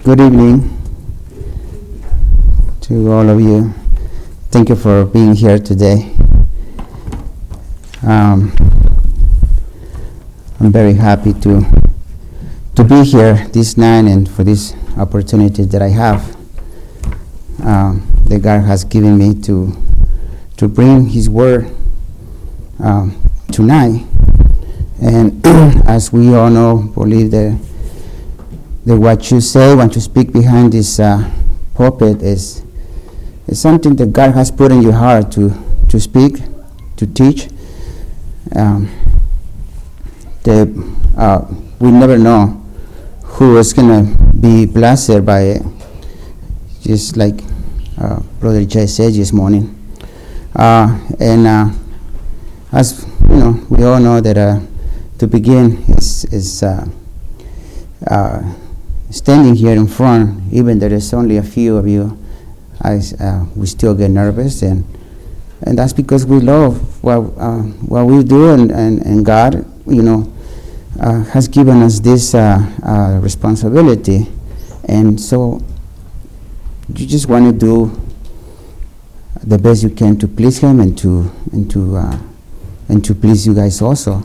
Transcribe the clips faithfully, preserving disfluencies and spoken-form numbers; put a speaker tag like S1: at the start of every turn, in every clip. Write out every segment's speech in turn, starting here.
S1: Good evening to all of you. Thank you for being here today. Um, I'm very happy to to be here this night and for this opportunity that I have um, that God has given me to to bring His word um, tonight. And as we all know, believe that that what you say, what you speak behind this uh, pulpit is is something that God has put in your heart to to speak, to teach. Um, the, uh, we never know who is going to be blessed by it, just like uh, Brother Jay said this morning. Uh, and uh, as you know, we all know that uh, to begin is is uh, uh, standing here in front, even though there's only a few of you, I, uh, we still get nervous, and and that's because we love what uh, what we do, and, and, and God, you know, uh, has given us this uh, uh, responsibility, and so you just want to do the best you can to please Him and to and to uh, and to please you guys also.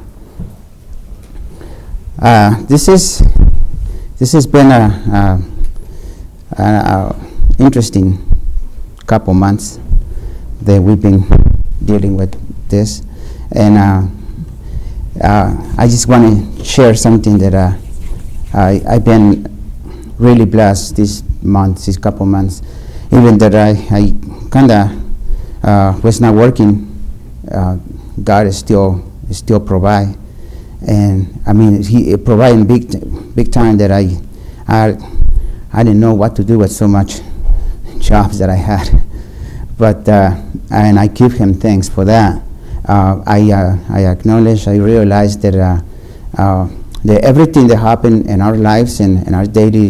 S1: Uh, this is. This has been a, a, a, a interesting couple months that we've been dealing with this, and uh, uh, I just want to share something that uh, I, I've been really blessed this month, this couple months, even that I, I kind of uh, was not working. Uh, God is still is still provide. And I mean, He provided big, t- big time that I, I, I didn't know what to do with so much jobs that I had. But uh, and I give Him thanks for that. Uh, I, uh, I acknowledge, I realize that uh, uh, that everything that happened in our lives and in our daily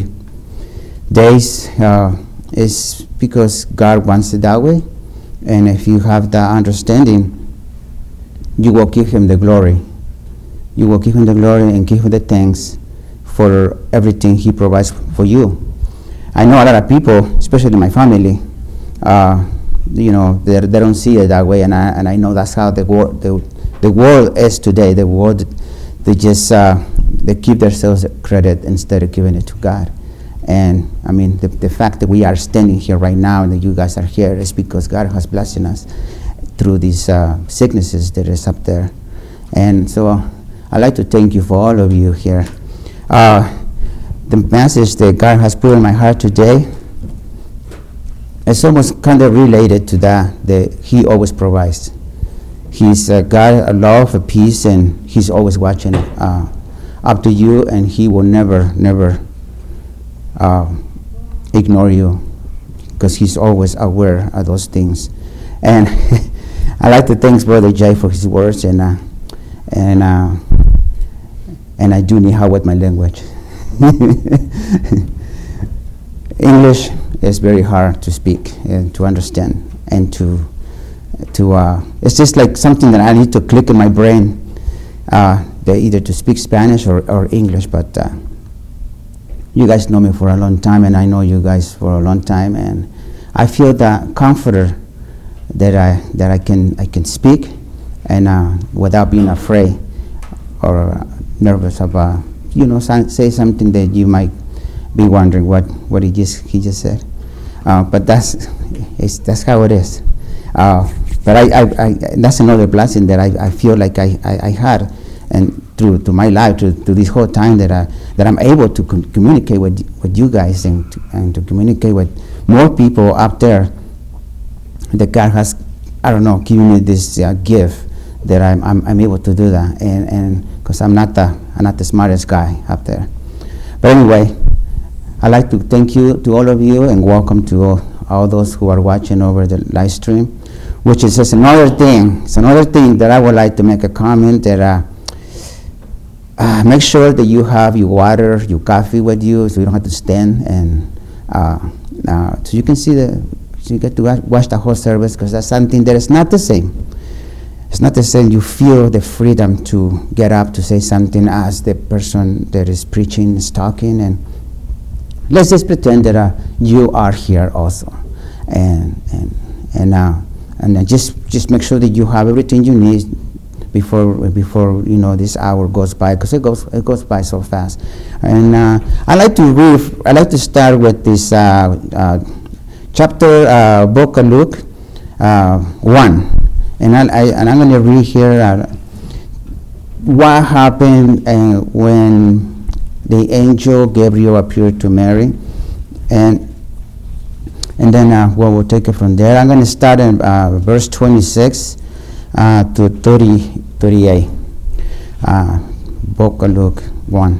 S1: days uh, is because God wants it that way. And if you have that understanding, you will give Him the glory. You will give Him the glory and give Him the thanks for everything He provides for you. I know a lot of people, especially my family, uh, you know, they they don't see it that way, and I and I know that's how the world the, the world is today. The world, they just uh, they give themselves credit instead of giving it to God. And I mean, the the fact that we are standing here right now and that you guys are here is because God has blessed us through these uh, sicknesses that is up there, and so. Uh, I'd like to thank you for all of you here. Uh, the message that God has put in my heart today is almost kind of related to that, that He always provides. He's a God, a love, a peace, and He's always watching uh, up to you, and He will never, never uh, ignore you, because He's always aware of those things. And I'd like to thank Brother Jay for his words, and uh, and uh, and I do need help with my language. English is very hard to speak and to understand, and to to uh, it's just like something that I need to click in my brain, uh, either to speak Spanish or, or English. But uh, you guys know me for a long time, and I know you guys for a long time, and I feel that comforter that I that I can I can speak, and uh, without being afraid or uh, nervous about, you know, say something that you might be wondering what, what he just he just said. Uh, but that's it's, that's how it is. Uh, but I, I, I that's another blessing that I, I feel like I, I, I had, and through to my life, to, to this whole time that I that I'm able to com- communicate with with you guys, and to, and to communicate with more people up there. That God has, I don't know, given me this uh, gift that I'm, I'm I'm able to do that, and and because I'm not the I'm not the smartest guy up there. But anyway, I'd like to thank you to all of you, and welcome to all, all those who are watching over the live stream, which is just another thing. It's another thing that I would like to make a comment that uh, uh, make sure that you have your water, your coffee with you, so you don't have to stand, and uh, uh, so you can see the so you get to watch the whole service, because that's something that is not the same. It's not the same. You feel the freedom to get up to say something as the person that is preaching is talking, and let's just pretend that uh, you are here also, and and and uh, and uh, just just make sure that you have everything you need before before you know this hour goes by, because it goes it goes by so fast. And uh, I like to read. I like to start with this uh, uh, chapter, uh, book of Luke uh, one, and I, I and I'm going to read here uh, what happened uh, when the angel Gabriel appeared to Mary, and and then uh, well, we'll take it from there. I'm going to start in uh, verse twenty-six uh, to thirty, thirty-eight. Uh, book of Luke one.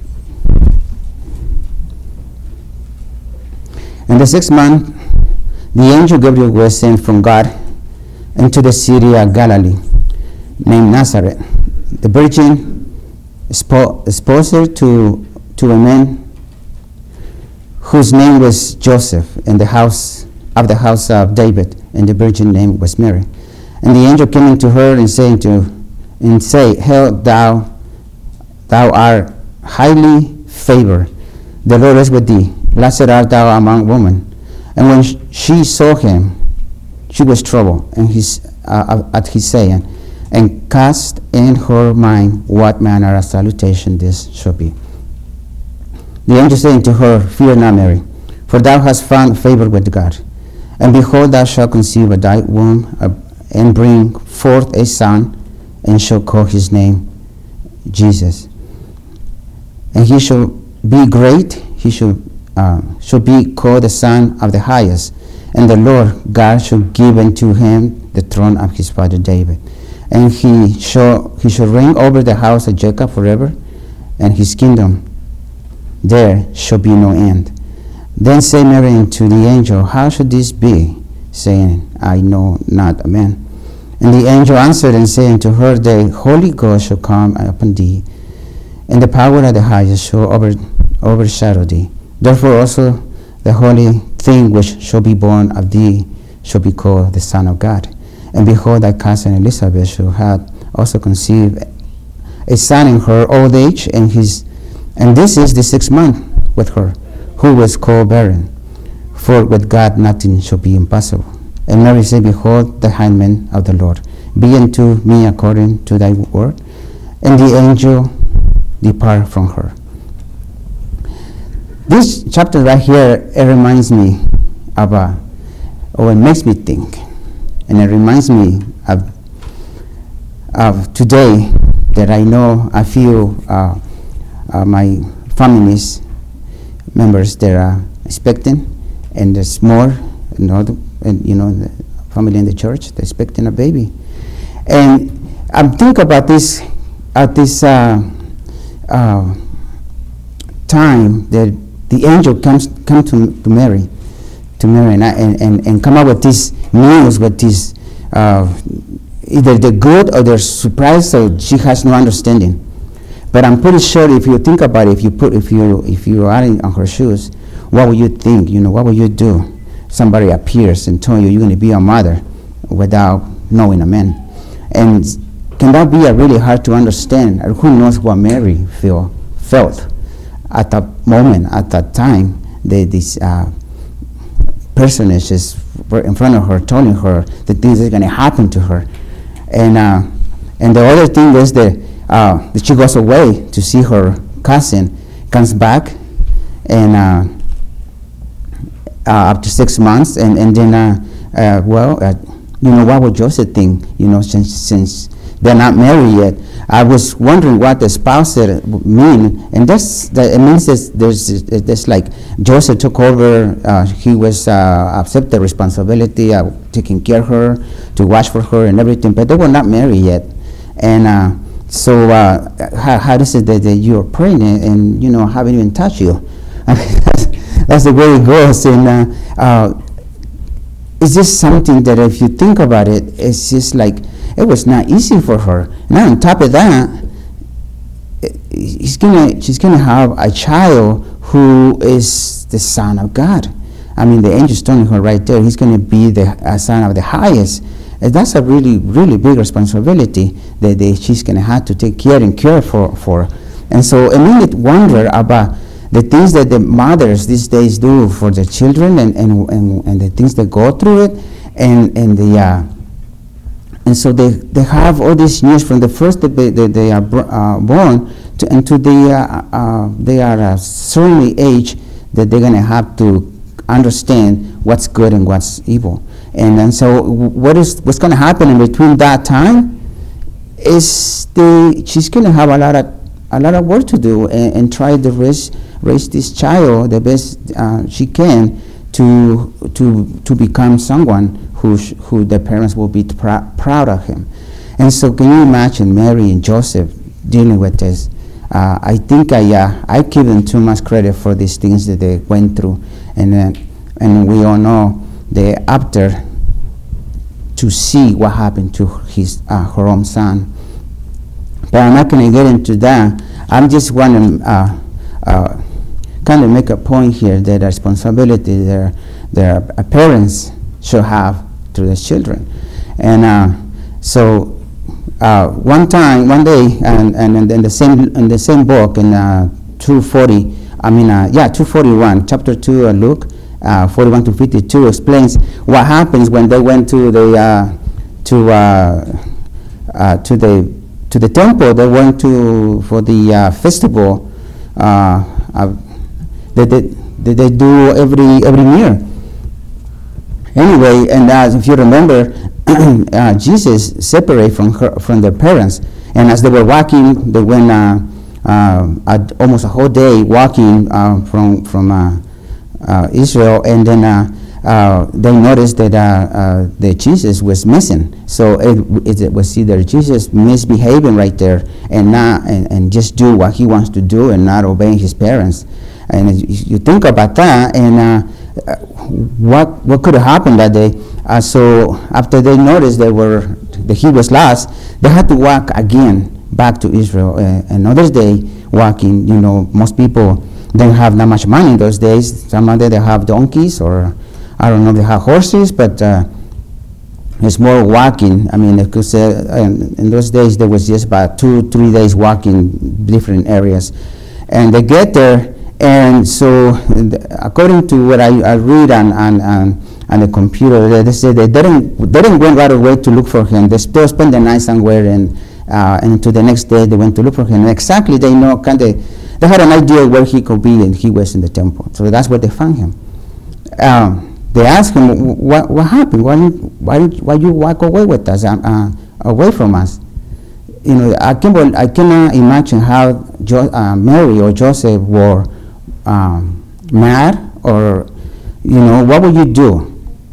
S1: In the sixth month, the angel Gabriel was sent from God into the city of Galilee, named Nazareth. The virgin spo- espoused to to a man whose name was Joseph, in the house of the house of David, and the virgin name was Mary. And the angel came into her and saying to and say, Hail, thou thou art highly favored, the Lord is with thee. Blessed art thou among women. And when sh- she saw him, she was troubled and his, uh, at his saying, and cast in her mind what manner of salutation this should be. The angel saying to her, Fear not, Mary, for thou hast found favor with God. And behold, thou shalt conceive of thy womb, uh, and bring forth a son, and shall call his name Jesus. And he shall be great, he shall Uh, shall be called the Son of the Highest, and the Lord God shall give unto him the throne of his father David, and he shall he shall reign over the house of Jacob forever, and his kingdom there shall be no end. Then said Mary unto the angel, How should this be? Saying, I know not a man. And the angel answered and said unto her, The Holy Ghost shall come upon thee, and the power of the Highest shall over, overshadow thee. Therefore also the holy thing which shall be born of thee shall be called the Son of God. And behold, thy cousin Elizabeth shall have also conceived a son in her old age, and his and this is the sixth month with her, who was called barren. For with God nothing shall be impossible. And Mary said, Behold, the handmaid of the Lord, be unto me according to thy word. And the angel departed from her. This chapter right here, it reminds me of, a, or it makes me think, and it reminds me of, of today that I know a few uh, uh, my families members that are expecting, and there's more, you know, the, and, you know, the family in the church, they're expecting a baby, and I'm thinking about this at this uh, uh, time that the angel comes come to, to Mary, to Mary, and, and, and, and come up with this news, with this uh, either the good or the surprise, so she has no understanding. But I'm pretty sure if you think about it, if you put if you if you are in on her shoes, what would you think? You know, what would you do? Somebody appears and tells you you're going to be a mother without knowing a man, and can that be a really hard to understand? Or who knows what Mary feel felt at that moment, at that time, that this uh, personage is in front of her, telling her that things are going to happen to her. And uh, and the other thing is that, uh, that she goes away to see her cousin, comes back, and uh, uh, up to six months, and, and then, uh, uh, well, uh, you know, what would Joseph think, you know, since, since they're not married yet? I was wondering what the spouse mean, and that's that it means that there's there's like Joseph took over. Uh, he was uh, accept the responsibility of taking care of her, to watch for her and everything. But they were not married yet, and uh, so uh, how, how does it that, that you're pregnant and you know haven't even touched you? I mean, that's, that's the way it goes. And uh, uh, it's just something that if you think about it, it's just like. It was not easy for her. Now on top of that, he's gonna, she's gonna have a child who is the Son of God. I mean, the angel's telling her right there, he's gonna be the uh, Son of the Highest. And that's a really, really big responsibility that they, she's gonna have to take care and care for. for. And so it made me wonder about the things that the mothers these days do for their children, and, and, and, and the things they go through it, and, and the uh, and so they, they have all these years from the first that they, they, they are br- uh, born to, and to the uh, uh, they are a certain age that they're going to have to understand what's good and what's evil. And and so what is what's going to happen in between that time is the she's going to have a lot of a lot of work to do, and, and try to raise raise this child the best uh, she can to to to become someone who sh- who the parents will be pr- proud of him. And so can you imagine Mary and Joseph dealing with this? Uh, I think I uh, I give them too much credit for these things that they went through, and uh, and we all know they after to see what happened to his uh, her own son. But I'm not going to get into that. I'm just want to uh, uh, kind of make a point here that the responsibility their their parents should have to their children. And uh, so uh, one time, one day, and, and in the same in the same book in uh, two forty, I mean, uh, yeah, two forty-one, chapter two, uh, Luke, uh, forty-one to fifty-two explains what happens when they went to the uh, to uh, uh, to the to the temple. They went to for the uh, festival uh, uh, that they, that they do every every year. Anyway, and as if you remember, uh, Jesus separated from her from their parents, and as they were walking, they went uh, uh, at almost a whole day walking uh, from from uh, uh, Israel, and then uh, uh, they noticed that uh, uh, the Jesus was missing. So it, it was either Jesus misbehaving right there and not and, and just do what he wants to do and not obeying his parents. And you think about that, and uh, what what could have happened that day? Uh, so after they noticed they were that he was lost, they had to walk again back to Israel. Uh, another day walking. You know, most people didn't have that much money in those days. Some of them they have donkeys, or I don't know, they have horses, but uh, it's more walking. I mean, because uh, in, in those days there was just about two, three days walking different areas, and they get there. And so, according to what I, I read on, on, on, on the computer, they say they didn't, they didn't go right away to look for him. They still spent the night somewhere, and uh, and to the next day they went to look for him. And exactly, they know, kind of, they had an idea where he could be, and he was in the temple. So that's where they found him. Um, they asked him, "What what happened? Why did why did why you walk away with us, uh, away from us?" You know, I can I cannot imagine how jo- uh, Mary or Joseph were. Um, mad, or you know, what would you do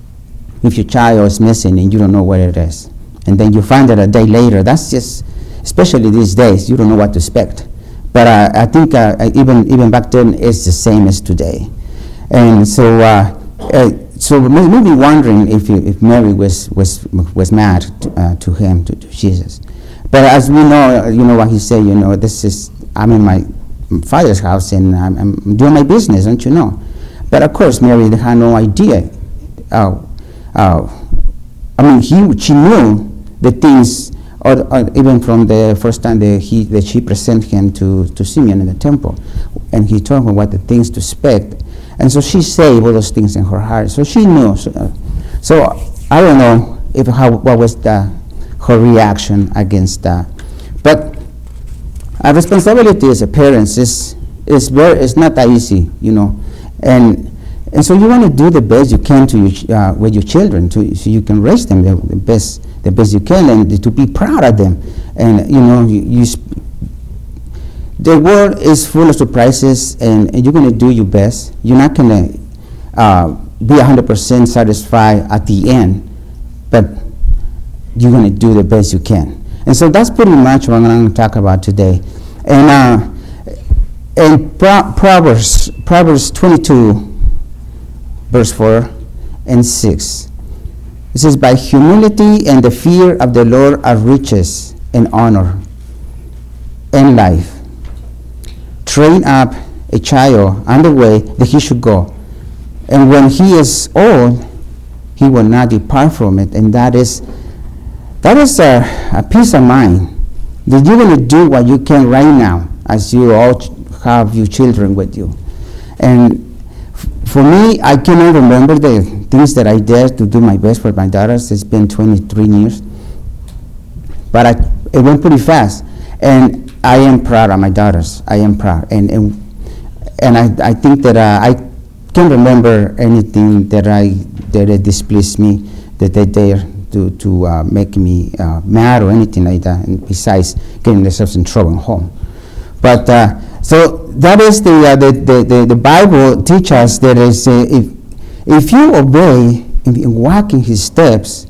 S1: if your child is missing and you don't know where it is, and then you find it a day later? That's just, especially these days, you don't know what to expect. But uh, I think uh, even even back then it's the same as today. And so uh, uh, so maybe wondering if you, if Mary was was was mad to, uh, to him, to, to Jesus. But as we know, you know what he said. You know, this is, I'm in my Father's house, and I'm, I'm doing my business, don't you know? But of course, Mary had no idea. Uh, uh, I mean, he she knew the things, or, or even from the first time that he that she presented him to to Simeon in the temple, and he told her what the things to expect, and so she saved all those things in her heart. So she knew. So, uh, so I don't know if how what was the her reaction against that, but. Our responsibility as a parents is is very it's not that easy, you know, and and so you want to do the best you can to your, uh, with your children, to so you can raise them the, the best the best you can, and to be proud of them. And you know, you, you sp- the world is full of surprises, and, and you're going to do your best. You're not going to uh, be one hundred percent satisfied at the end, but you're going to do the best you can. And so that's pretty much what I'm going to talk about today. And uh, in Pro- Proverbs, Proverbs twenty-two, verse four and six, it says, "By humility and the fear of the Lord are riches and honor and life. Train up a child on the way that he should go, and when he is old, he will not depart from it." And that is That is a, a peace of mind that you're going to do what you can right now, as you all ch- have your children with you. And f- for me, I cannot remember the things that I did to do my best for my daughters. It's been twenty-three years. But I, it went pretty fast. And I am proud of my daughters. I am proud. And and, and I, I think that uh, I can't remember anything that I that it displeased me, that they dare to, to uh, make me uh, mad or anything like that, and besides getting themselves in trouble at home. But uh, so that is the, uh, the, the, the, the Bible teaches us that is, uh, if, if you obey and walk in his steps,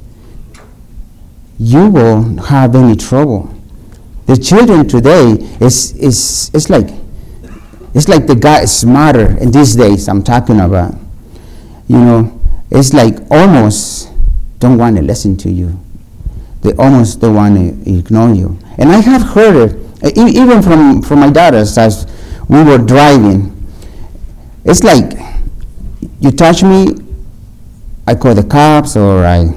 S1: you won't have any trouble. The children today is is it's like it's like the guy is smarter in these days I'm talking about. You know, it's like almost don't want to listen to you. They almost don't want to ignore you. And I have heard it, e- even from, from my daughters as we were driving. It's like you touch me, I call the cops, or I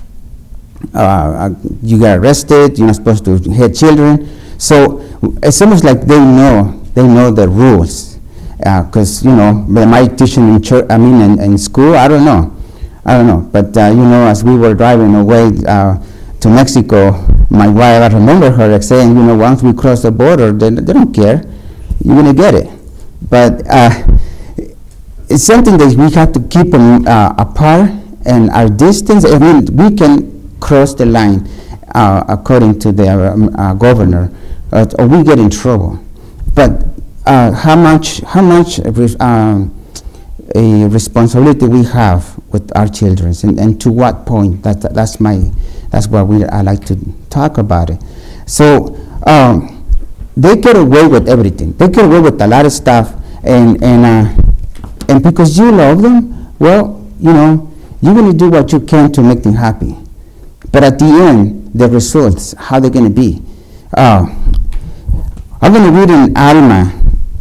S1: uh, you get arrested. You're not supposed to hit children. So it's almost like they know they know the rules, because uh, you know my teaching in church. I mean in, in school. I don't know. I don't know. But uh, you know, as we were driving away uh, to Mexico, my wife, I remember her like saying, you know, once we cross the border, they, they don't care. You're gonna get it. But uh, it's something that we have to keep them uh, apart, and our distance. I mean, we can cross the line uh, according to the um, uh, governor, uh, or we get in trouble. But uh, how much, how much um, a responsibility we have with our children, and, and to what point? That that's my, that's what we I like to talk about it. So um, they get away with everything. They get away with a lot of stuff, and and uh, and because you love them, well, you know, you're going to do what you can to make them happy. But at the end, the results, how they're going to be. Uh, I'm going to read in Alma,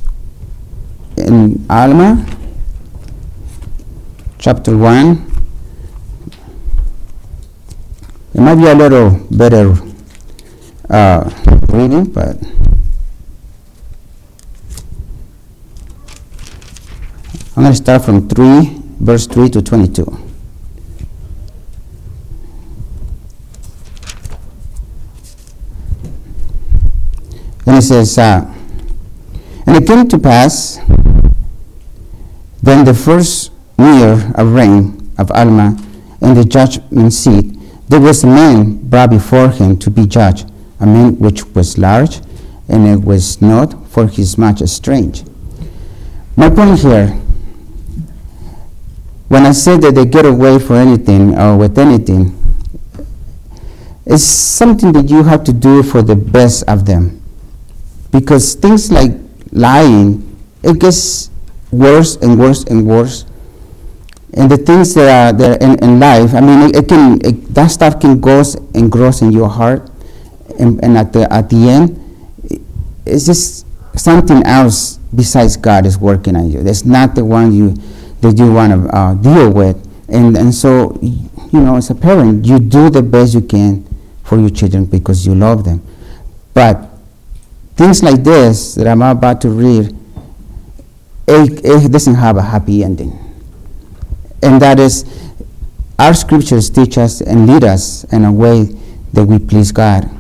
S1: in Alma, chapter one. It might be a little better uh, reading, but I'm going to start from three, verse three to twenty-two. And it says, uh, and it came to pass, then the first year of reign of Alma in the judgment seat, there was a man brought before him to be judged, a man which was large, and it was not for his much strange. My point here, when I say that they get away for anything or with anything, it's something that you have to do for the best of them. Because things like lying, it gets worse and worse and worse. And the things that are there in, in life, I mean, it, it can it, that stuff can go and grows in your heart, and, and at the at the end, it, it's just something else besides God is working on you. That's not the one you that you want to uh, deal with. And and so, you know, as a parent, you do the best you can for your children because you love them. But things like this that I'm about to read, it, it doesn't have a happy ending. And that is, our scriptures teach us and lead us in a way that we please God.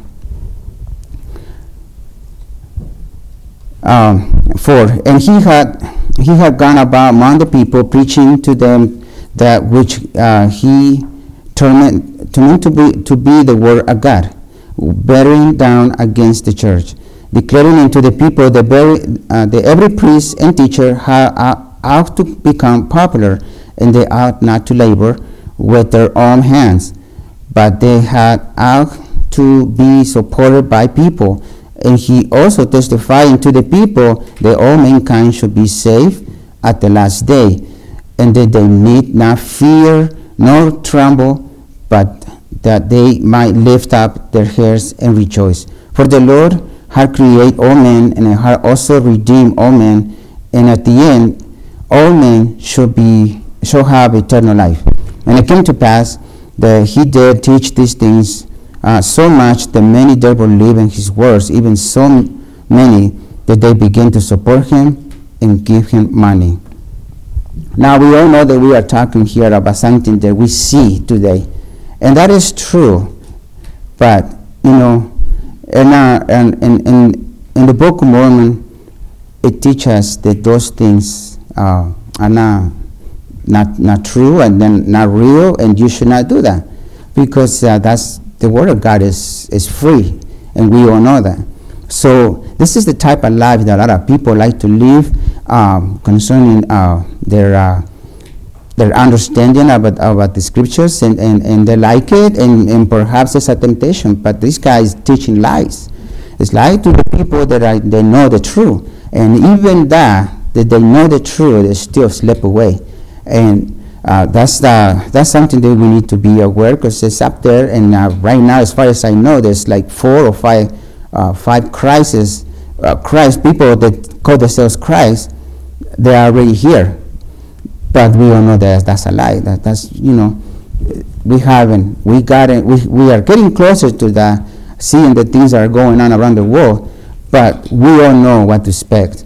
S1: Um, four, and he had he had gone about among the people, preaching to them that which uh, he determined to be to be the word of God, bearing down against the church, declaring unto the people that very, uh, the every priest and teacher ha, uh, ought to become popular, and they ought not to labor with their own hands, but they had ought to be supported by people. And he also testifying to the people that all mankind should be saved at the last day, and that they need not fear nor tremble, but that they might lift up their heads and rejoice. For the Lord had created all men, and had also redeemed all men, and at the end all men should be shall have eternal life. And it came to pass that he did teach these things uh, so much that many did believe in his words, even so many that they began to support him and give him money. Now we all know that we are talking here about something that we see today, and that is true. But you know, in our, in, in, in, in the Book of Mormon, it teaches us that those things uh, are not, not not true and then not real, and you should not do that, because uh, that's the Word of God is is free, and we all know that. So this is the type of life that a lot of people like to live, um, concerning uh, their uh, their understanding about about the scriptures, and, and, and they like it, and, and perhaps it's a temptation. But this guy is teaching lies. It's lie to the people that are, they know the truth, and even that that they know the truth, they still slip away, and uh, that's the that's something that we need to be aware, because it's up there. And uh, right now, as far as I know, there's like four or five. Uh, five Christs, uh, Christ people that call themselves Christ, they are already here, but we all know that that's a lie. That that's you know, we haven't, we got it. We we are getting closer to that, seeing the things that are going on around the world, but we all know what to expect.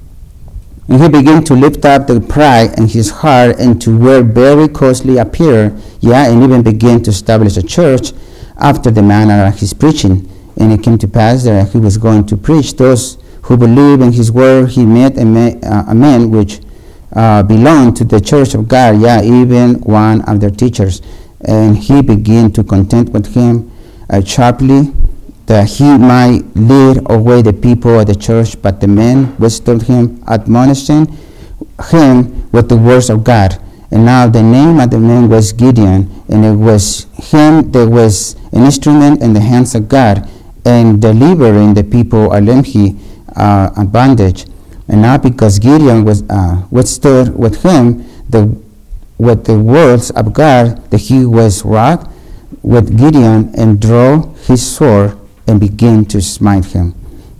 S1: And he began to lift up the pride in his heart, and to wear very costly appear, yeah, and even begin to establish a church after the manner of his preaching. And it came to pass that he was going to preach those who believe in his word. He met a man, uh, a man which uh, belonged to the church of God, yeah, even one of their teachers. And he began to contend with him uh, sharply, that he might lead away the people of the church. But the men withstood him, admonishing him with the words of God. And now the name of the man was Gideon, and it was him that was an instrument in the hands of God, and delivering the people of Lemhi uh, on bondage. And now because Gideon was uh, withstood with him the with the words of God, that he was wroth with Gideon, and drew his sword and began to smite him.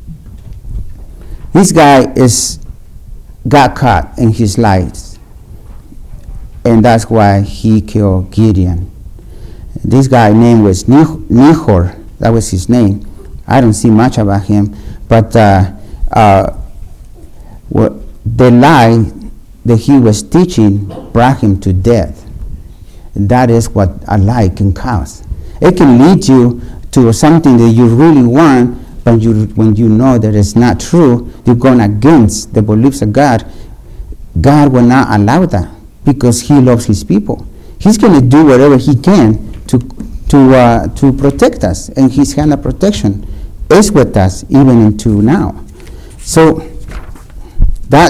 S1: This guy is got caught in his lies, and that's why he killed Gideon. This guy's name was Nehor. That was his name. I don't see much about him, but uh, uh, the lie that he was teaching brought him to death. That is what a lie can cause. It can lead you to something that you really want, but you, when you know that it's not true, you're going against the beliefs of God. God will not allow that, because he loves his people. He's going to do whatever he can to to uh, to protect us, and his hand of protection is with us even into now. So that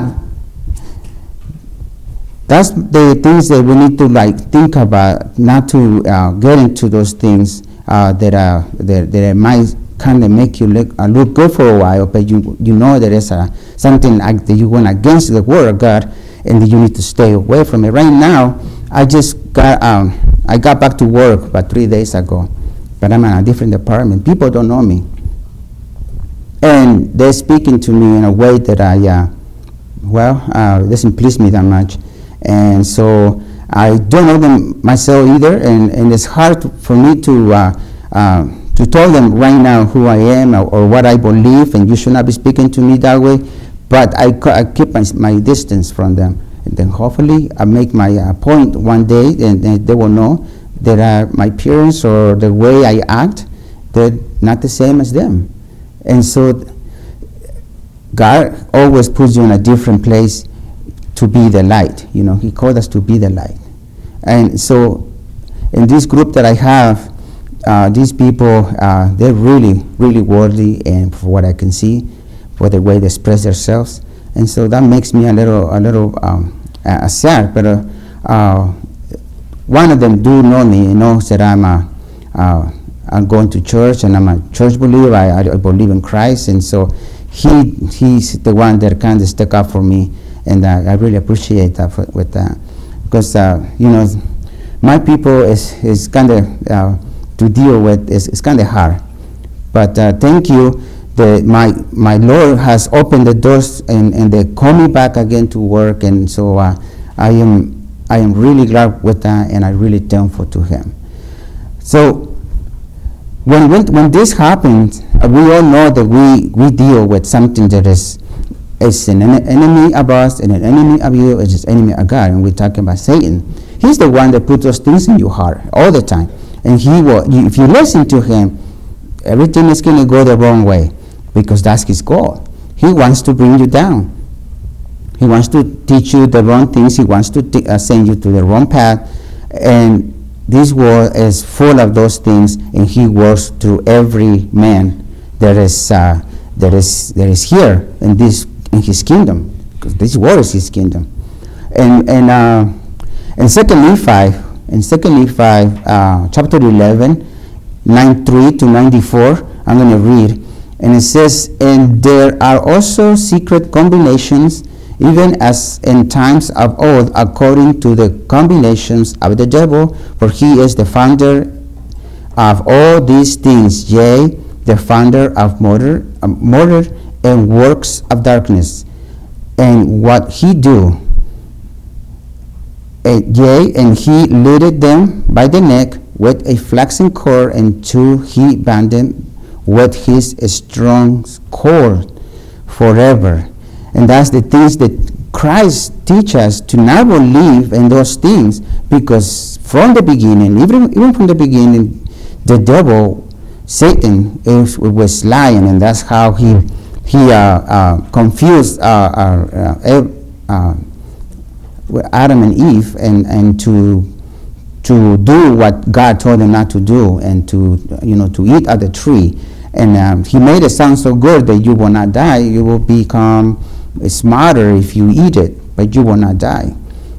S1: that's the things that we need to like think about, not to uh, get into those things uh, that are that, that might kind of make you look uh, look good for a while, but you you know that it's uh, something like that you went against the word of God, and that you need to stay away from it. Right now, I just got um, I got back to work about three days ago, but I'm in a different department. People don't know me, and they're speaking to me in a way that I, uh, well, uh, doesn't please me that much, and so I don't know them myself either, and, and it's hard for me to uh, uh, to tell them right now who I am, or, or what I believe, and you should not be speaking to me that way. But I, I keep my, my distance from them. And then hopefully I make my uh, point one day, and, and they will know that uh, my appearance or the way I act, they're not the same as them. And so God always puts you in a different place to be the light. You know, he called us to be the light. And so in this group that I have, uh, these people, uh, they're really, really worthy, and for what I can see, for the way they express themselves. And so that makes me a little, a little um, uh, sad. But uh, uh, one of them do know me, and knows that I'm a, uh, I'm going to church, and I'm a church believer. I, I believe in Christ, and so he he's the one that kind of stuck up for me, and uh, I really appreciate that for, with that, because uh, you know, my people is is kind of uh, to deal with is is kind of hard. But uh, thank you. The, my my Lord has opened the doors, and, and they call me back again to work, and so uh, I am I am really glad with that, and I really thankful to Him. So when when, when this happens, uh, we all know that we, we deal with something that is is an en- enemy of us and an enemy of you, is just enemy of God. And we're talking about Satan. He's the one that puts those things in your heart all the time. And he will, you, if you listen to him, everything is going to go the wrong way, because that's his goal. He wants to bring you down. He wants to teach you the wrong things. He wants to t- uh, send you to the wrong path. And this world is full of those things, and he works through every man that is uh, that is that is here in this in his kingdom, because this world is his kingdom. And and uh, in Second Nephi, in Second Nephi, uh, chapter eleven, nine three to ninety-four, I'm going to read, and it says, "And there are also secret combinations, even as in times of old, according to the combinations of the devil, for he is the founder of all these things, yea, the founder of murder, uh, murder and works of darkness. And what he do, uh, yea, and he leadeth them by the neck with a flaxen cord, and two he bound them with his strong cord forever." And that's the things that Christ teaches us, to not believe in those things, because from the beginning, even even from the beginning, the devil, Satan, is, was lying, and that's how he he uh, uh, confused uh, uh, uh, uh, Adam and Eve, and and to to do what God told them not to do, and to you know to eat of the tree. And um, he made it sound so good that you will not die. You will become smarter if you eat it, but you will not die.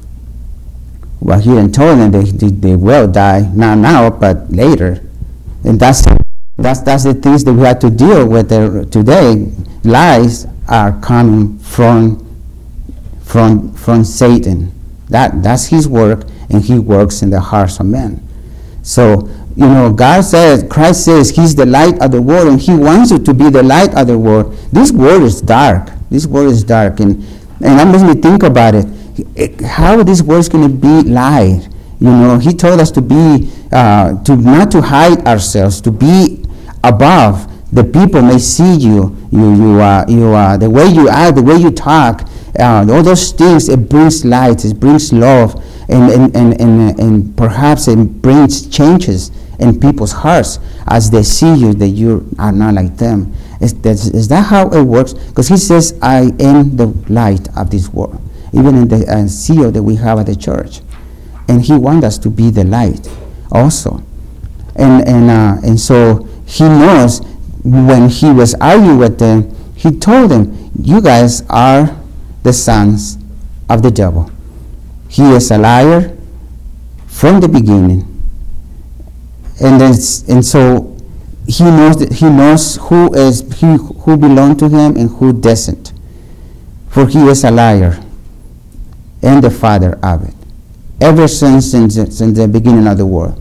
S1: Well, he didn't tell them they, they, they will die, not now, but later. And that's that's that's the things that we have to deal with there today. Lies are coming from from from Satan. That that's his work, and he works in the hearts of men. So, you know, God says, Christ says he's the light of the world, and he wants you to be the light of the world. This world is dark. This world is dark, and and that makes me think about it. it how this world is going to be light? You know, he told us to be, uh, to not to hide ourselves, to be above. The people may see you, you, you, uh, you, uh, the way you act, the way you talk, uh, all those things. It brings light, it brings love, and and and and, and perhaps it brings changes in people's hearts as they see you, that you are not like them. Is that, is that how it works? Because he says, I am the light of this world, even in the uh, seal that we have at the church. And he wants us to be the light also. And and uh, and so he knows, when he was arguing with them, he told them, you guys are the sons of the devil. He is a liar from the beginning. And then, and so he knows that he knows who is he who belongs to him and who doesn't. For he is a liar and the father of it, ever since since, since the beginning of the world.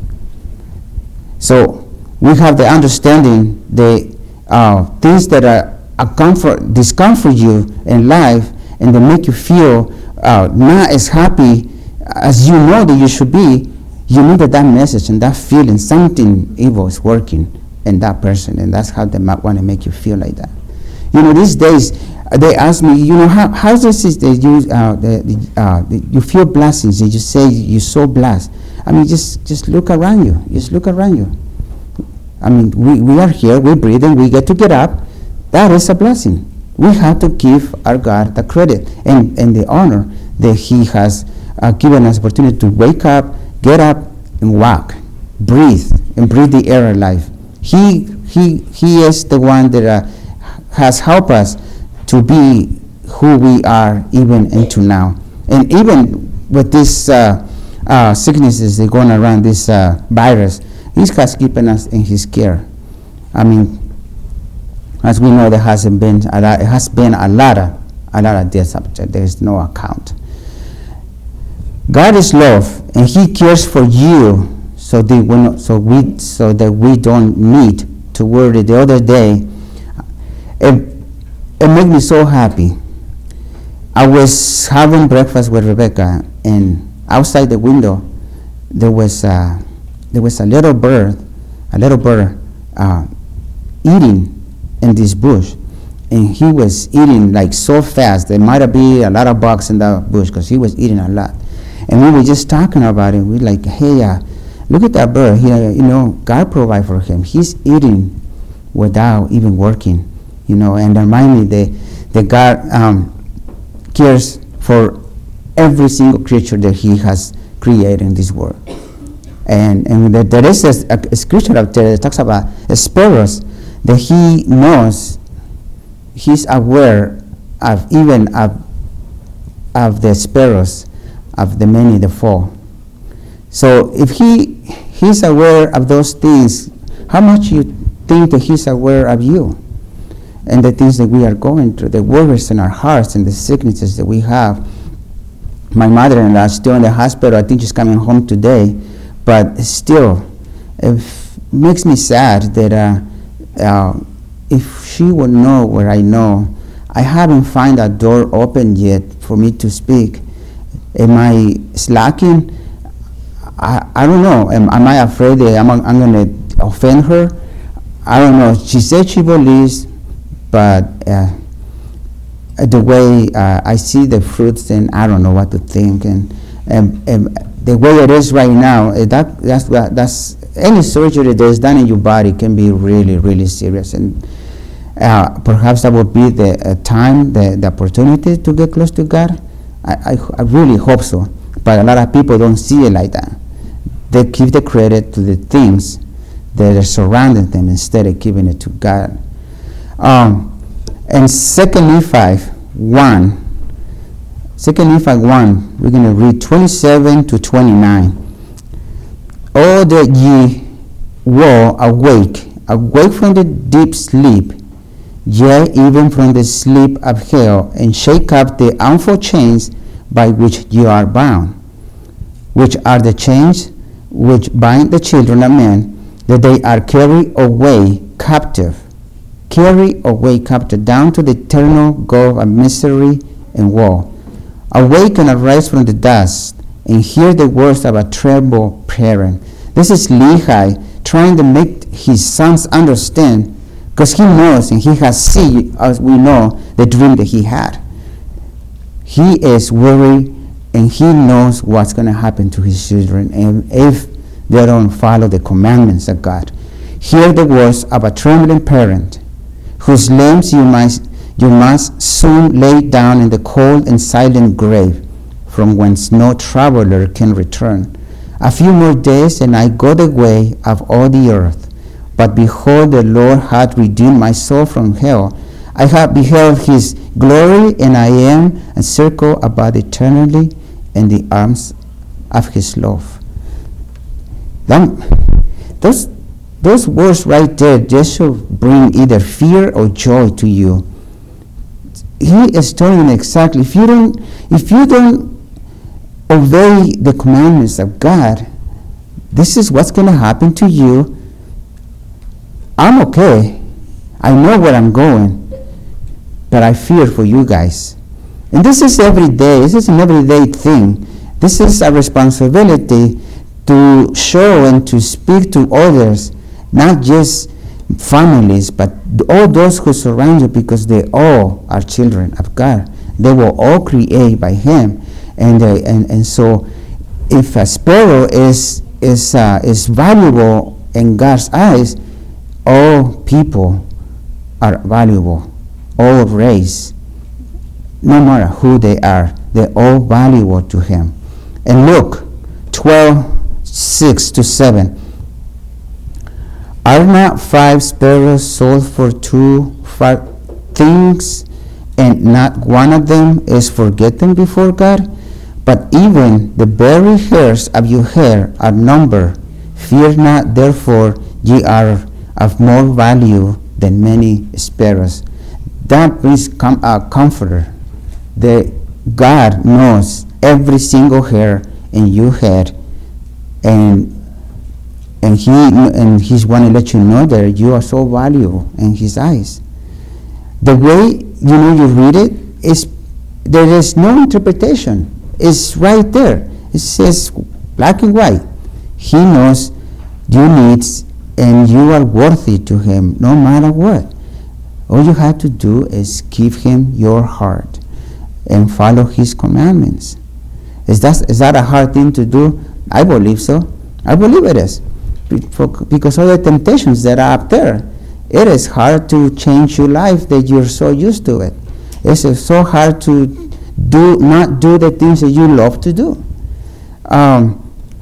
S1: So we have the understanding the uh, things that are a comfort, discomfort you in life, and they make you feel uh, not as happy as you know that you should be. You know that that message and that feeling, something evil is working in that person, and that's how they might want to make you feel like that. You know, these days uh, they ask me, you know, how how does it that you uh, the, the, uh, the, you feel blessings, and you say you're so blessed? I mean, just just look around you. Just look around you. I mean, we, we are here, we're breathing, we get to get up. That is a blessing. We have to give our God the credit and, and the honor that he has uh, given us opportunity to wake up, get up, and walk, breathe, and breathe the air of life. He he he is the one that uh, has helped us to be who we are even into now. And even with these uh, uh, sicknesses that are going around, this uh, virus, he has keeping us in his care. I mean, as we know, there hasn't been a lot, it has been a lot of a lot of deaths up there. There is no account. God is love, and he cares for you, so that we not, so we so that we don't need to worry. The other day, it it made me so happy. I was having breakfast with Rebecca, and outside the window there was a, there was a little bird, a little bird uh, eating in this bush, and he was eating like so fast. There might have been a lot of bugs in the bush because he was eating a lot. And we were just talking about it. We like, hey, uh, look at that bird. He, uh, you know, God provide for him. He's eating without even working, you know. And remind me that, that God um, cares for every single creature that He has created in this world. And and that there is a, a scripture out there that talks about sparrows, that He knows, He's aware of even of, of the sparrows, of the many that fall. So if he He's aware of those things, how much you think that He's aware of you and the things that we are going through, the worries in our hearts and the sicknesses that we have. My mother-in-law is still in the hospital. I think she's coming home today. But still, it makes me sad that uh, uh, if she would know where I know, I haven't found that door open yet for me to speak. Am I slacking? I, I don't know. Am, am I afraid that I'm, I'm going to offend her? I don't know. She said she believes, but uh, the way uh, I see the fruits, then I don't know what to think. And, and, and the way it is right now, uh, that that's that's any surgery that is done in your body can be really, really serious. And uh, perhaps that would be the uh, time, the, the opportunity to get close to God. I, I, I really hope so. But a lot of people don't see it like that. They give the credit to the things that are surrounding them instead of giving it to God. Um, and Second Nephi one, Second Nephi one, we're going to read twenty-seven to twenty-nine. Oh, that ye were awake, awake from the deep sleep, yea, even from the sleep of hell, and shake up the awful chains by which ye are bound, which are the chains which bind the children of men, that they are carried away captive, carried away captive, down to the eternal gulf of misery and woe. Awake and arise from the dust, and hear the words of a terrible parent. This is Lehi trying to make his sons understand, because he knows and he has seen, as we know, the dream that he had. He is worried, and he knows what's going to happen to his children and if they don't follow the commandments of God. Hear the words of a trembling parent, whose limbs you must, you must soon lay down in the cold and silent grave, from whence no traveler can return. A few more days, and I go the way of all the earth. But behold, the Lord hath redeemed my soul from hell. I have beheld his glory, and I am encircled about eternally in the arms of his love. That, those, those words right there, just should bring either fear or joy to you. He is telling exactly, if you don't, if you don't obey the commandments of God, this is what's going to happen to you. I'm okay. I know where I'm going. But I fear for you guys. And this is every day. This is an everyday thing. This is a responsibility to show and to speak to others, not just families, but all those who surround you, because they all are children of God. They were all created by Him. And uh, and, and so if a sparrow is, is, uh, is valuable in God's eyes, all people are valuable. All race, no matter who they are, they're all valuable to Him. And Luke twelve, six to seven. Are not five sparrows sold for two five things, and not one of them is forgotten before God? But even the very hairs of your head are numbered. Fear not, therefore, ye are of more value than many sparrows. That brings com- a comforter. The God knows every single hair in your head, and and he and He's want to let you know that you are so valuable in His eyes. The way you know you read it is there is no interpretation. It's right there. It says black and white. He knows your needs, and you are worthy to Him no matter what. All you have to do is give him your heart and follow his commandments. Is that, is that a hard thing to do? I believe so. I believe it is. Because of the temptations that are up there. It is hard to change your life that you're so used to it. It's so hard to do not do the things that you love to do. Um,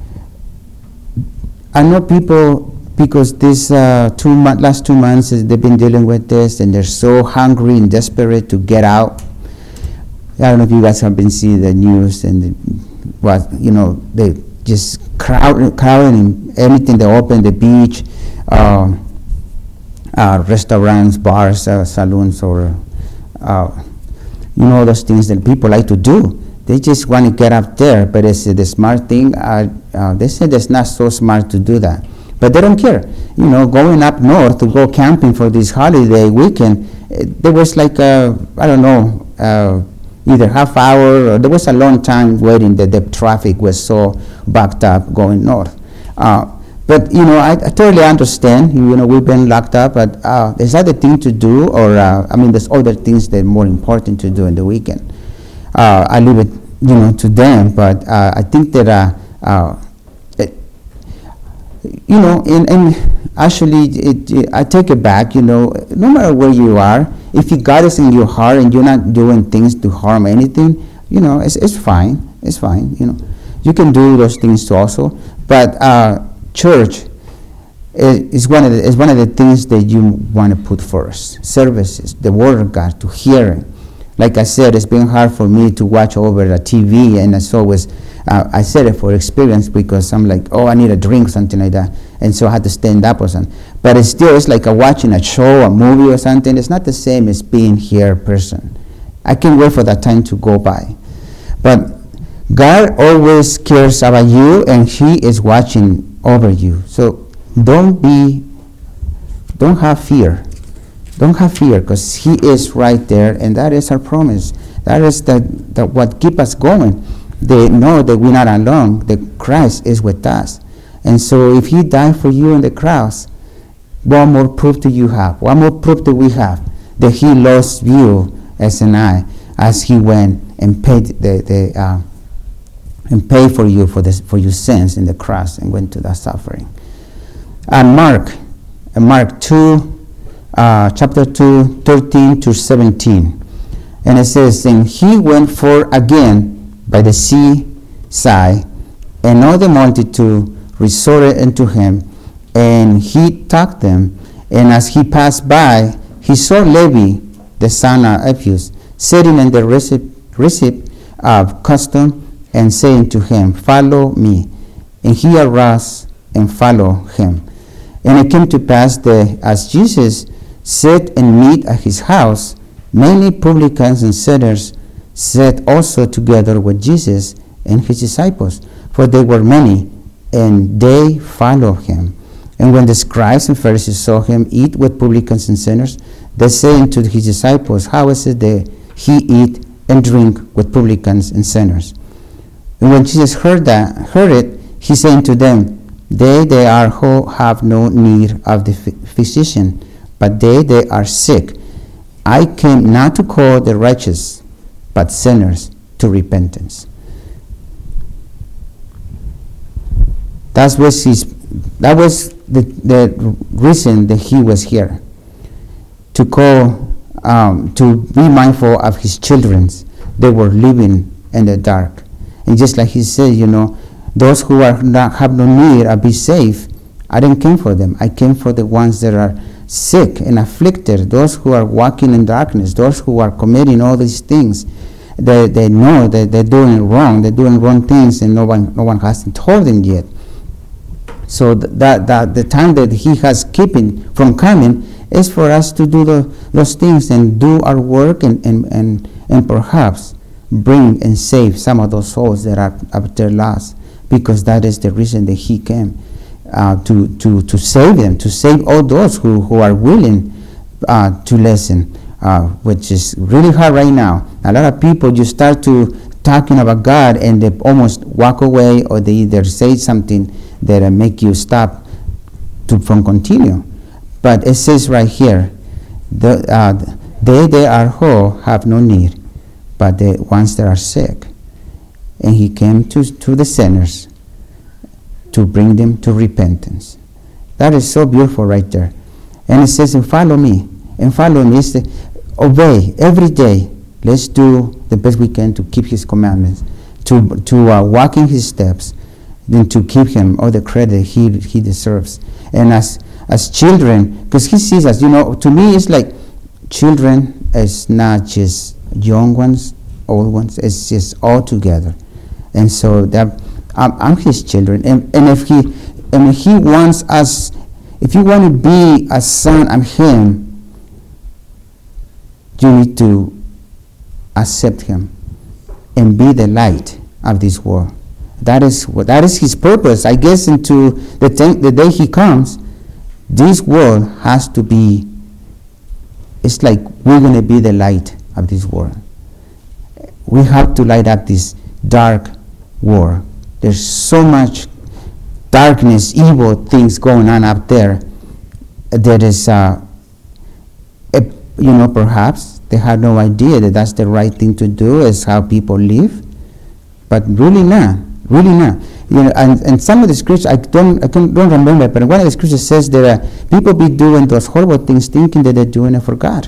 S1: I know people, because this uh, two mo- last two months they've been dealing with this, and they're so hungry and desperate to get out. I don't know if you guys have been seeing the news and the, what you know they just crowd crowding anything they open, the beach, uh, uh, restaurants, bars, uh, saloons, or uh, you know those things that people like to do. They just want to get up there, but it's uh, the smart thing. Uh, uh, they said it's not so smart to do that, but they don't care. You know, going up north to go camping for this holiday weekend, it, there was like a, I don't know, uh, either half hour or there was a long time waiting. That the traffic was so backed up going north. Uh, but you know, I, I totally understand. You know, we've been locked up, but uh, there's other thing to do, or uh, I mean, there's other things that are more important to do in the weekend. Uh, I leave it, you know, to them. But uh, I think that, uh, uh, it, you know, and, and actually, it, it, I take it back. You know, no matter where you are, if you God is in your heart and you're not doing things to harm anything, you know, it's it's fine. It's fine. You know, you can do those things also. But uh, church is one of the, is one of the things that you want to put first. Services, the Word of God, to hear it. Like I said, it's been hard for me to watch over the T V, and it's always, uh, I said it for experience, because I'm like, oh, I need a drink, something like that, and so I had to stand up or something. But it's still, it's like a watching a show, a movie or something. It's not the same as being here person. I can't wait for that time to go by. But God always cares about you, and He is watching over you. So don't be, don't have fear. Don't have fear, because He is right there, and that is our promise. That is the, the what keep us going. They know that we're not alone, that Christ is with us. And so if He died for you on the cross, what more proof do you have? What more proof do we have that He loves you as an I, as He went and paid the, the uh, and paid for you for this for your sins in the cross and went to that suffering. And Mark, uh, Mark two. Uh, chapter two, thirteen to seventeen. And it says, and he went forth again by the sea side, and all the multitude resorted unto him, and he taught them. And as he passed by, he saw Levi, the son of Alphaeus, sitting in the receipt of custom, and saying to him, follow me. And he arose and followed him. And it came to pass that as Jesus sat and meat at his house, many publicans and sinners sat also together with Jesus and his disciples, for they were many, and they followed him. And when the scribes and Pharisees saw him eat with publicans and sinners, they said unto his disciples, how is it that he eat and drink with publicans and sinners? And when Jesus heard that, heard it, he said unto them, they they are who have no need of the physician, but they that are sick. I came not to call the righteous, but sinners to repentance. That was his. That was the the reason that he was here. To call, um, to be mindful of his children. They were living in the dark, and just like he said, you know, those who are not have no need of be saved. I didn't come for them. I came for the ones that are sick and afflicted, those who are walking in darkness, those who are committing all these things. They they know that they're doing wrong, they're doing wrong things, and no one no one hasn't told them yet. So th- that that the time that He has keeping from coming is for us to do the, those things and do our work, and, and, and, and perhaps bring and save some of those souls that are up there lost, because that is the reason that He came. Uh, to, to, to save them, to save all those who, who are willing uh, to listen, uh, which is really hard right now. A lot of people, you start to talking about God and they almost walk away, or they either say something that uh, make you stop to from continue. But it says right here, The, uh, they that are whole have no need, but the ones that are sick. And he came to, to the sinners to bring them to repentance. That is so beautiful right there. And it says, and follow me. And follow me is to obey every day. Let's do the best we can to keep his commandments, to to uh, walk in his steps, then to keep him all the credit he he deserves. And as as children, because he sees us, you know, to me it's like children is not just young ones, old ones, it's just all together. And so that I'm, I'm his children, and, and if he and if he wants us, if you want to be a son of him, you need to accept him and be the light of this world. That is what that is his purpose. I guess into the t- the day he comes, this world has to be. It's like we're going to be the light of this world. We have to light up this dark world. There's so much darkness, evil things going on up there. There is, uh, a, you know, perhaps they have no idea that that's the right thing to do. Is how people live, but really not. Really not. You know, and, and some of the scriptures I don't I don't remember, but one of the scriptures says that uh, people be doing those horrible things, thinking that they're doing it for God.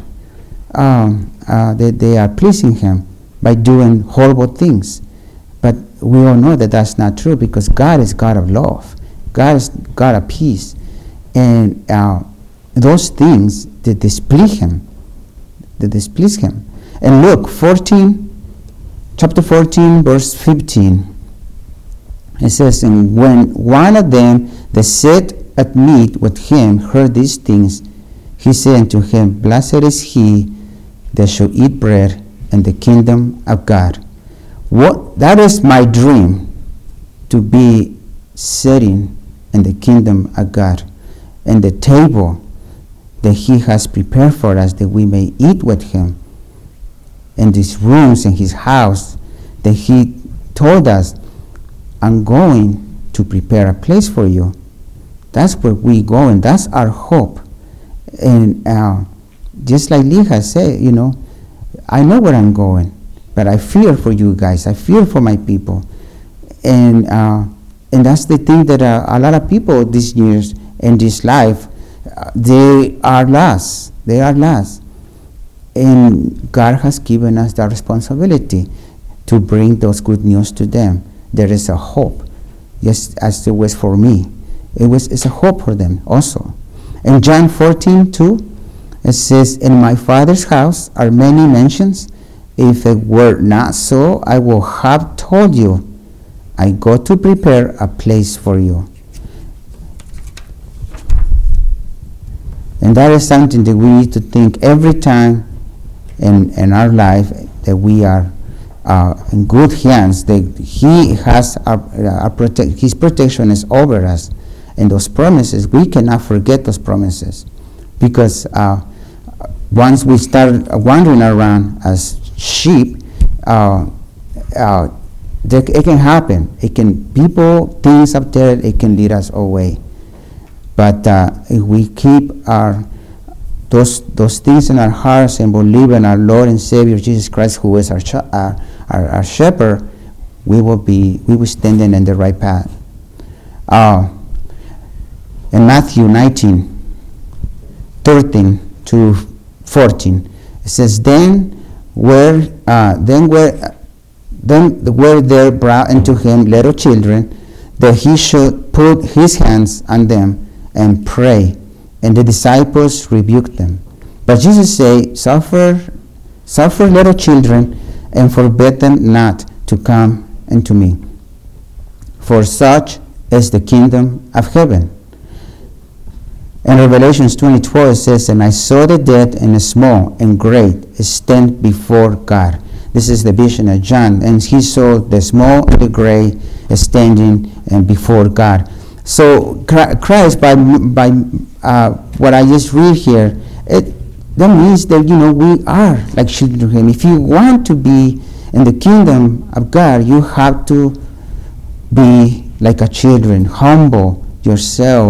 S1: Um, uh, that they are pleasing Him by doing horrible things, but we all know that that's not true, because God is God of love. God is God of peace, and uh, those things that displease Him, that displease Him. And Luke fourteen, chapter fourteen, verse fifteen. It says, and when one of them that sat at meat with him heard these things, he said unto him, blessed is he that shall eat bread in the kingdom of God. What that is my dream, to be sitting in the kingdom of God, and the table that he has prepared for us, that we may eat with him, in these rooms in his house, that he told us, I'm going to prepare a place for you. That's where we go, and that's our hope. And uh, just like Lee has said, you know, I know where I'm going, but I fear for you guys. I fear for my people. And uh, and that's the thing that uh, a lot of people these years in this life, uh, they are lost. They are lost. And God has given us the responsibility to bring those good news to them. There is a hope, just as it was for me. It was it's a hope for them also. In John fourteen two, it says, in my Father's house are many mansions. If it were not so, I would have told you, I go to prepare a place for you. And that is something that we need to think every time in, in our life, that we are Uh, in good hands, that He has our, our protect, His protection is over us, and those promises, we cannot forget those promises, because uh, once we start wandering around as sheep, uh, uh, there, it can happen. It can people, things up there, it can lead us away. But uh, if we keep our those those things in our hearts and believe in our Lord and Savior Jesus Christ, who is our ch- our, our our shepherd, we will be we will standing in the right path. Uh, in Matthew nineteen, thirteen to fourteen, it says, then were uh, then were then were there brought unto him little children, that he should put his hands on them and pray. And the disciples rebuked them. But Jesus said, Suffer, suffer little children, and forbid them not to come unto me. For such is the kingdom of heaven. In Revelations twenty twelve, it says, and I saw the dead and the small and great stand before God. This is the vision of John. And he saw the small and the great standing and before God. So Christ, by by uh, what I just read here, it that means that, you know, we are like children of Him. If you want to be in the kingdom of God, you have to be like a children, humble yourself,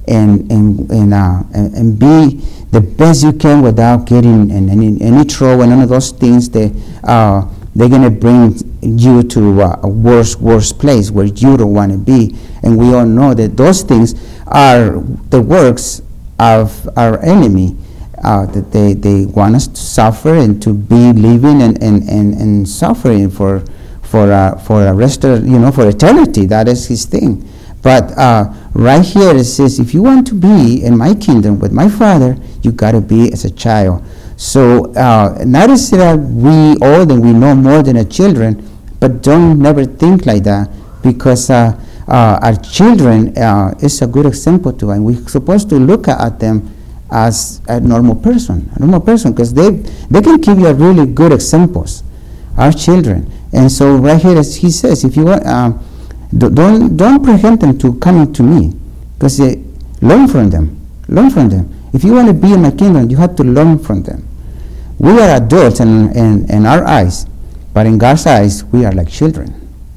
S1: and and and, uh, and and be the best you can without getting in any any trouble and none of those things. They uh, they're gonna bring you to uh, a worse worse place where you don't want to be. And we all know that those things are the works of our enemy. Uh, that they, they want us to suffer and to be living and, and, and, and suffering for for uh, for a rest of, you know, for eternity. That is his thing. But uh, right here it says, if you want to be in my kingdom with my Father, you got to be as a child. So uh, notice that we old and we know more than our children, but don't never think like that, because uh, uh, our children uh, is a good example to, and we're supposed to look at them as a normal person, a normal person, because they they can give you a really good examples, our children. And so right here, as he says, if you want, um, don't don't prevent them to coming to me, because learn from them, learn from them. If you want to be in my kingdom, you have to learn from them. We are adults in, in, in our eyes, but in God's eyes, we are like children.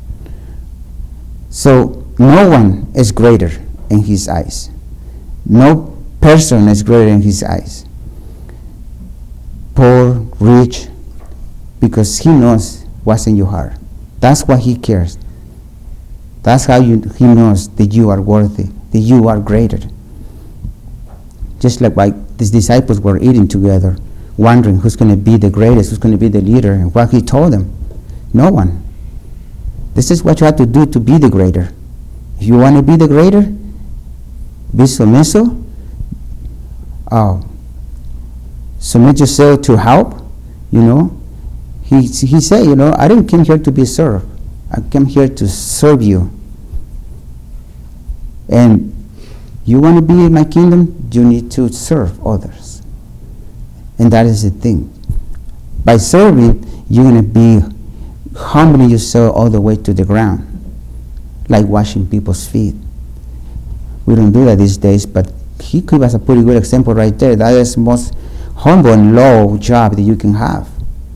S1: So no one is greater in his eyes. No person is greater in his eyes. Poor, rich, because he knows what's in your heart. That's what he cares. That's how you, he knows that you are worthy, that you are greater. Just like why these disciples were eating together, wondering who's going to be the greatest, who's going to be the leader, and what he told them. No one. This is what you have to do to be the greater. If you want to be the greater, be submissive. Oh, submit yourself to help, you know. He he said, you know, I didn't come here to be served. I came here to serve you. And you want to be in my kingdom, you need to serve others. And that is the thing. By serving, you're going to be humbling yourself all the way to the ground, like washing people's feet. We don't do that these days, but he gave us a pretty good example right there. That is the most humble and low job that you can have.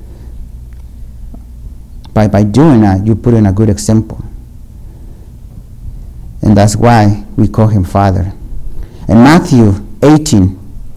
S1: By by doing that, you put in a good example. And that's why we call him Father. In Matthew eighteen,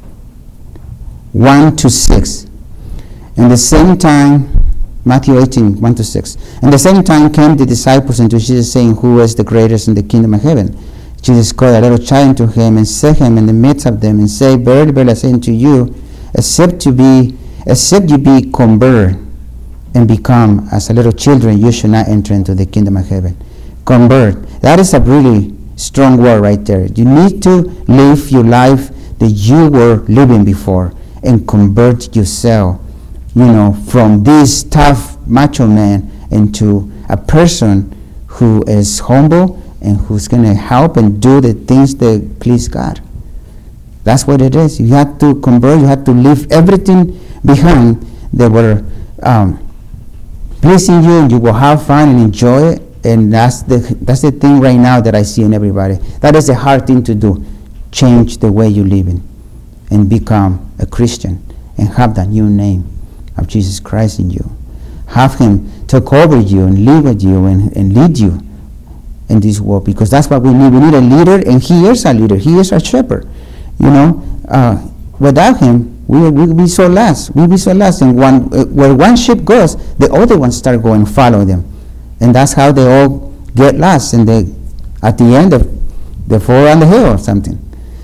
S1: one to six, in the same time, Matthew eighteen, one to six, in the same time came the disciples unto Jesus, saying, who is the greatest in the kingdom of heaven? Jesus called a little child to him and set him in the midst of them and said, verily, verily, I say unto you, except you be, except you be converted and become as a little children, you should not enter into the kingdom of heaven. Convert. That is a really strong word right there. You need to live your life that you were living before and convert yourself, you know, from this tough macho man into a person who is humble and who's going to help and do the things that please God. That's what it is. You have to convert. You have to leave everything behind that were um, pleasing you, and you will have fun and enjoy it. And that's the that's the thing right now that I see in everybody. That is a hard thing to do. Change the way you live in and become a Christian and have that new name of Jesus Christ in you. Have him take over you and live with you and, and lead you in this world, because that's what we need. We need a leader, and he is our leader. He is our shepherd. You know, uh, without him, we will be so lost. We'll be so lost. And one, uh, where one ship goes, the other ones start going and follow them. And that's how they all get lost. And they, at the end, of, they fall on the hill or something.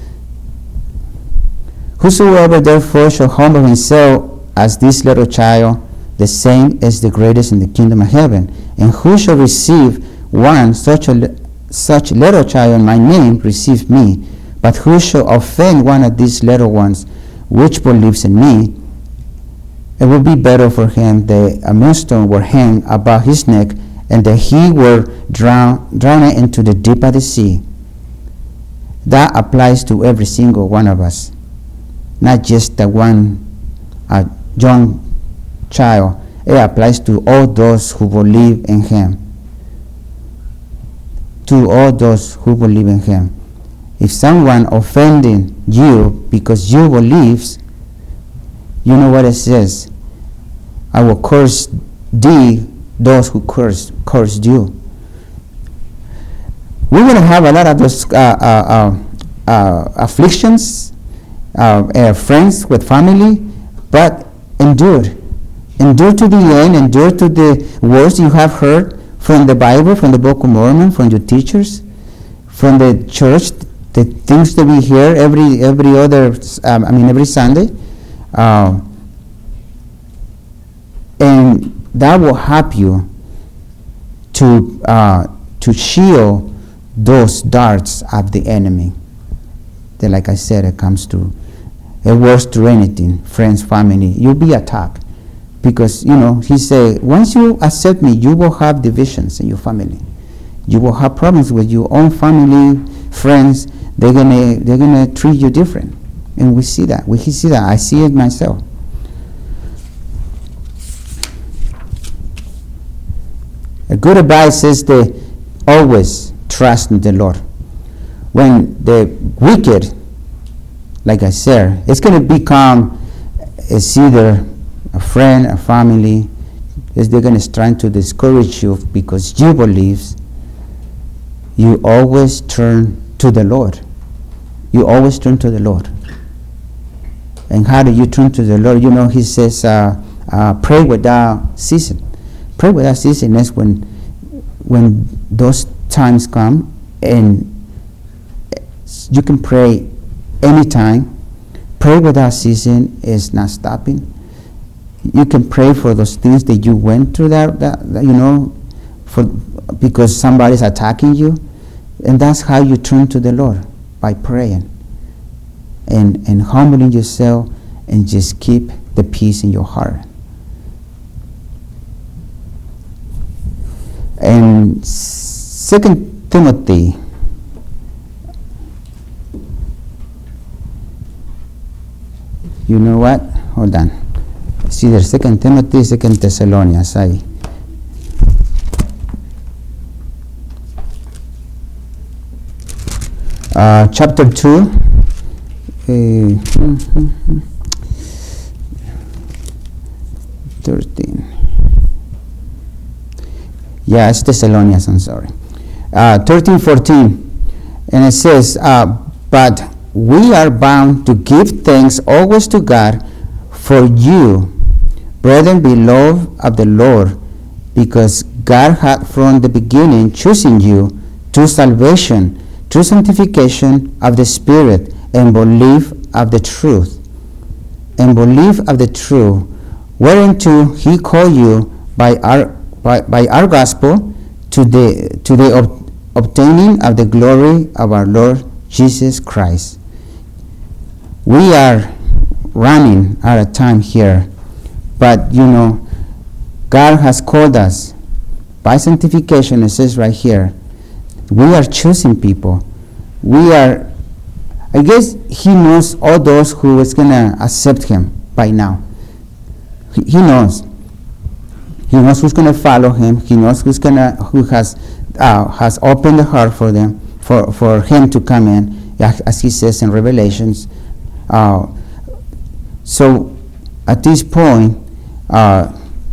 S1: Whosoever therefore shall humble himself as this little child, the same is the greatest in the kingdom of heaven. And who shall receive one such a such little child in my name, receive me. But who shall offend one of these little ones which believes in me, it would be better for him that a millstone were hanged about his neck, and that he were drown, drowned into the deep of the sea. That applies to every single one of us, not just the one uh, young child. It applies to all those who believe in him. To all those who believe in him. If someone offending you because you believe, you know what it says. I will curse thee, those who curse, cursed you. We're going to have a lot of those uh, uh, uh, uh, afflictions, uh, uh, friends, with family, but endure. Endure to the end, endure to the words you have heard from the Bible, from the Book of Mormon, from your teachers, from the church, the things that we hear every every other, um, I mean every Sunday. Uh, and that will help you to uh, to shield those darts of the enemy. That, like I said, it comes to, it works through anything, friends, family. You'll be attacked because, you know, he said, once you accept me, you will have divisions in your family. You will have problems with your own family, friends. They're gonna they're gonna treat you different, and we see that. We see that. I see it myself. A good advice is to always trust in the Lord. When the wicked, like I said, it's going to become, it's either a friend, a family, is they're going to try to discourage you because you believe, you always turn to the Lord. You always turn to the Lord. And how do you turn to the Lord? You know, he says, uh, uh, pray without ceasing. Pray without ceasing is when, when those times come, and you can pray anytime. Pray without ceasing is not stopping. You can pray for those things that you went through, that, that, that you know, for because somebody's attacking you, and that's how you turn to the Lord, by praying and and humbling yourself, and just keep the peace in your heart. And Second Timothy, you know what? Hold on. It's either Second Timothy, Second Thessalonians. I uh, chapter two. Uh, thirteen. Yeah, it's Thessalonians, I'm sorry. Uh, thirteen, fourteen. And it says, uh, but we are bound to give thanks always to God for you, brethren beloved of the Lord, because God had from the beginning chosen you to salvation, through sanctification of the Spirit, and belief of the truth. And belief of the truth, whereunto he called you by our By, by our gospel to the to the ob- obtaining of the glory of our Lord Jesus Christ. We are running out of time here, but you know, God has called us by sanctification. It says right here, we are choosing people. We are, I guess he knows all those who is gonna accept him by now. He, he knows. He knows who's going to follow him. He knows who's going to, who has uh, has opened the heart for them, for, for him to come in, as he says in Revelations. Uh, so at this point, uh,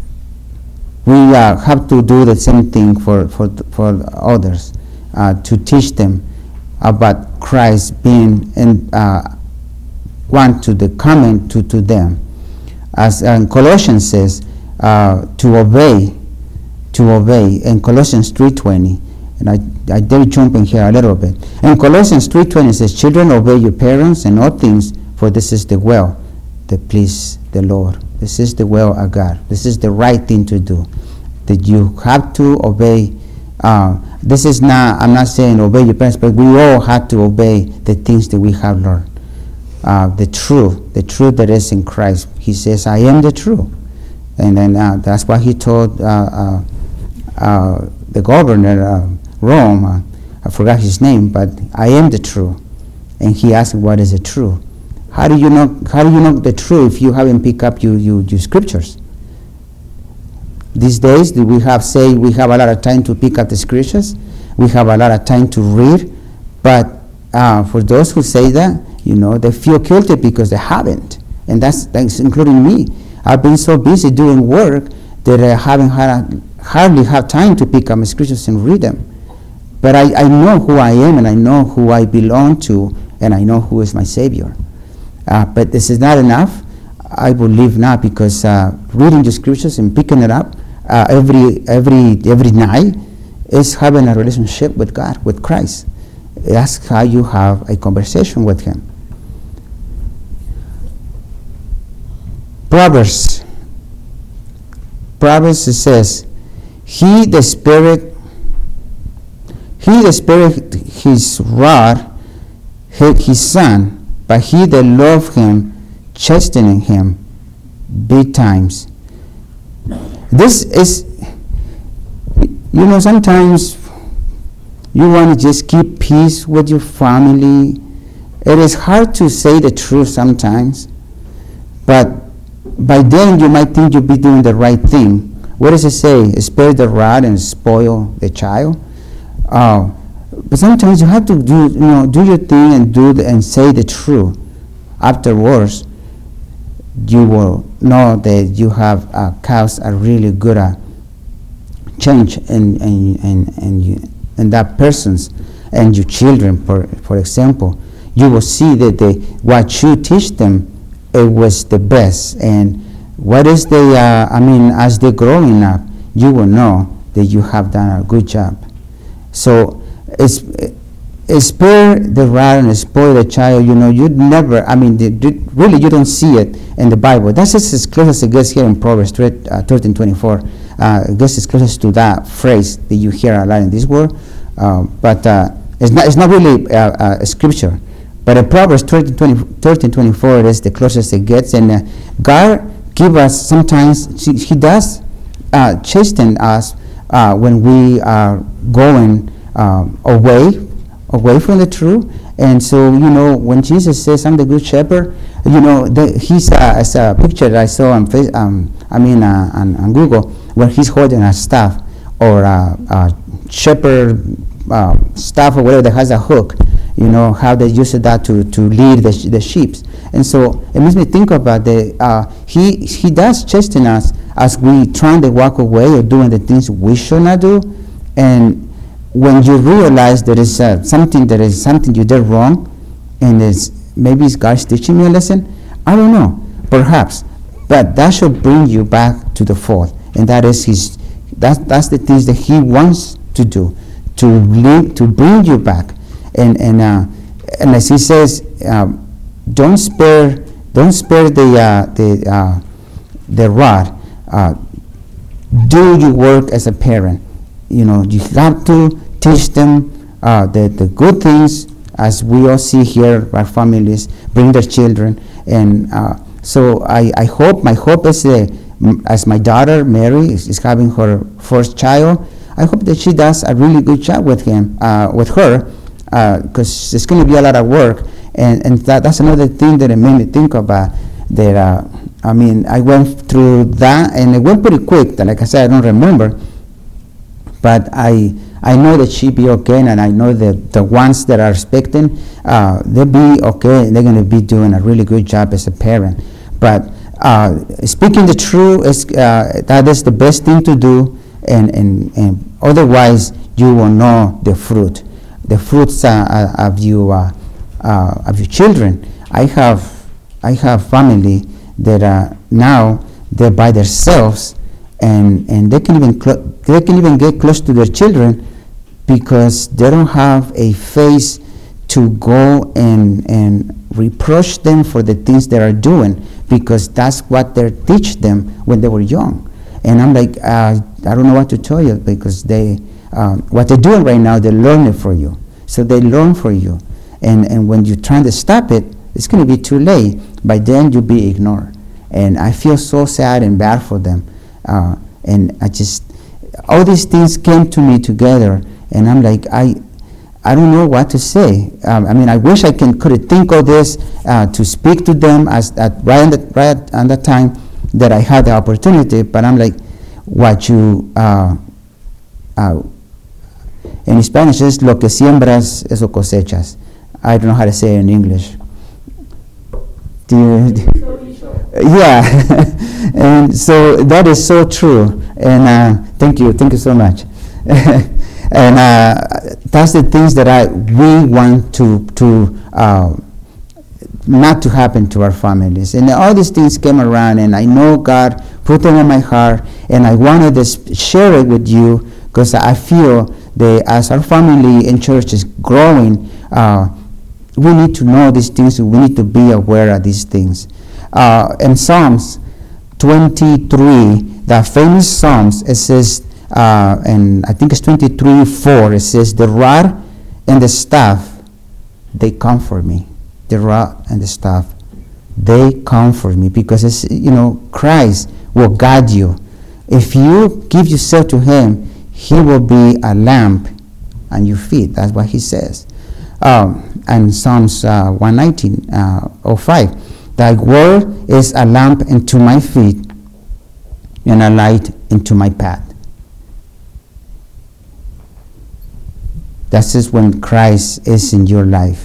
S1: we uh, have to do the same thing for for for others, uh, to teach them about Christ being and uh, want to the coming to to them, as uh, Colossians says. Uh, to obey, to obey. In Colossians three twenty, and I, I did jump in here a little bit. In Colossians three twenty, it says, children, obey your parents in all things, for this is the will that please the Lord. This is the will of God. This is the right thing to do. That you have to obey. Uh, this is not, I'm not saying obey your parents, but we all have to obey the things that we have learned. Uh, the truth, the truth that is in Christ. He says, I am the truth. And then uh, that's what he told uh, uh, uh, the governor of Rome. Uh, I forgot his name, but I am the truth. And he asked, what is the truth? How do you know? How do you know the truth if you haven't picked up your, your, your scriptures? These days, do we have say we have a lot of time to pick up the scriptures? We have a lot of time to read, but uh, for those who say that, you know, they feel guilty because they haven't, and that's, that's including me. I've been so busy doing work that I haven't had, hardly have time to pick up my scriptures and read them. But I, I know who I am, and I know who I belong to, and I know who is my Savior. Uh, but this is not enough. I believe not, because uh, reading the scriptures and picking it up uh, every every every night is having a relationship with God, with Christ. That's how you have a conversation with Him. Proverbs. Proverbs says, He the Spirit, He the Spirit, His rod, hate His Son, but he that loved Him, chastening him betimes. This is, you know, sometimes you want to just keep peace with your family. It is hard to say the truth sometimes, but by then you might think you'll be doing the right thing. What does it say? Spare the rod and spoil the child. Uh, but sometimes you have to do, you know, do your thing and do the, and say the truth. Afterwards, you will know that you have uh, caused a really good uh, change in in in in, you, in that person's and your children. For for example, you will see that they what you teach them, it was the best. And what is the uh, I mean, as they're growing up, you will know that you have done a good job. So it's. Spare the rod and spoil the child. You know, you'd never, I mean, the, the, really you don't see it in the Bible. That's just as close as it gets here in Proverbs thirteen twenty-four. Uh, I guess it's closest to that phrase that you hear a lot in this world. Uh, but uh, it's not it's not really uh, uh, scripture. But in Proverbs thirteen twenty-four, it is the closest it gets. And uh, God give us sometimes, he, he does uh, chasten us uh, when we are going um, away away from the truth. And so, you know, when Jesus says, I'm the good shepherd, you know, the, he's uh, as a picture that I saw on face, um, I mean, uh, on, on Google, where he's holding a staff or a, a shepherd uh, staff or whatever that has a hook, you know, how they use that to, to lead the, the sheep. And so it makes me think about the, uh, he, he does chasten us as we trying to walk away or doing the things we should not do. And when you realize there is uh, something that is something you did wrong, and it's, maybe it's God's teaching you a lesson, I don't know, perhaps, but that should bring you back to the fold, and that is His. That that's the things that He wants to do, to lead, to bring you back, and and uh, and as He says, um, don't spare, don't spare the uh, the uh, the rod. Uh, do your work as a parent. You know, you have to teach them uh, the, the good things, as we all see here, our families bring their children. And uh, so I, I hope, my hope is uh, m- as my daughter, Mary, is, is having her first child, I hope that she does a really good job with him, uh, with her, because uh, it's going to be a lot of work. And, and that, that's another thing that it made me think about, that, uh, I mean, I went through that, and it went pretty quick. Like I said, I don't remember. But I I know that she be okay, and I know that the ones that are expecting, uh, they'll be okay. They're going to be doing a really good job as a parent. But uh, speaking the truth, is, uh, that is the best thing to do, and, and, and otherwise you will know the fruit, the fruits uh, of you uh, uh, of your children. I have I have family that uh, now they're by themselves. And and they can even cl- they can even get close to their children because they don't have a face to go and and reproach them for the things they are doing, because that's what they teach them when they were young. And I'm like, uh, I don't know what to tell you, because they um, what they're doing right now, they learn it for you. So they learn for you, and and when you're trying to stop it, it's going to be too late. By then you'll be ignored, and I feel so sad and bad for them. Uh, and I just, all these things came to me together, and I'm like, I I don't know what to say. Um, I mean, I wish I can could think of this uh, to speak to them as at right on the right on the time that I had the opportunity. But I'm like, what you uh, uh, in Spanish is lo que siembras, eso cosechas. I don't know how to say it in English. Do you, do yeah, and so that is so true. And uh, thank you, thank you so much. And uh, that's the things that I we want to to uh, not to happen to our families. And all these things came around, and I know God put them on my heart, and I wanted to sp- share it with you because I feel that as our family and church is growing, uh, we need to know these things. We need to be aware of these things. Uh, in Psalms twenty-three, the famous Psalms, it says, uh, and I think it's twenty-three four, it says, the rod and the staff, they comfort me. The rod and the staff, they comfort me, because it's, you know, Christ will guide you. If you give yourself to him, he will be a lamp on your feet. That's what he says. Um, and Psalms uh, one nineteen, uh, oh five, thy word is a lamp unto my feet and a light into my path. That's just when Christ is in your life.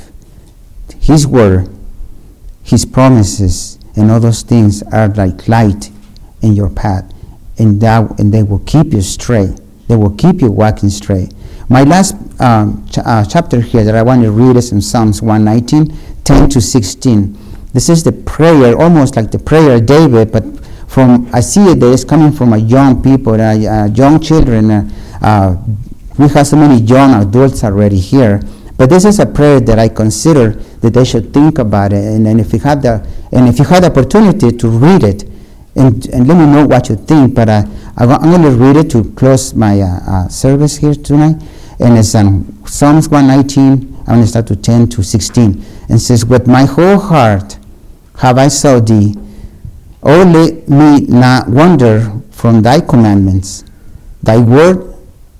S1: His word, his promises, and all those things are like light in your path, and that and they will keep you straight. They will keep you walking straight. My last um, ch- uh, chapter here that I want to read is in Psalms one nineteen, ten to sixteen. This is the prayer, almost like the prayer of David, but from I see it that it's coming from a young people, uh, uh, young children. Uh, uh, we have so many young adults already here. But this is a prayer that I consider that they should think about it, and, and if you have the and if you had the opportunity to read it, and, and let me know what you think. But uh, I'm going to read it to close my uh, uh, service here tonight, and it's um, Psalms one nineteen. I'm going to start to ten to sixteen, and it says, "With my whole heart have I sought thee; oh, let me not wander from thy commandments. Thy word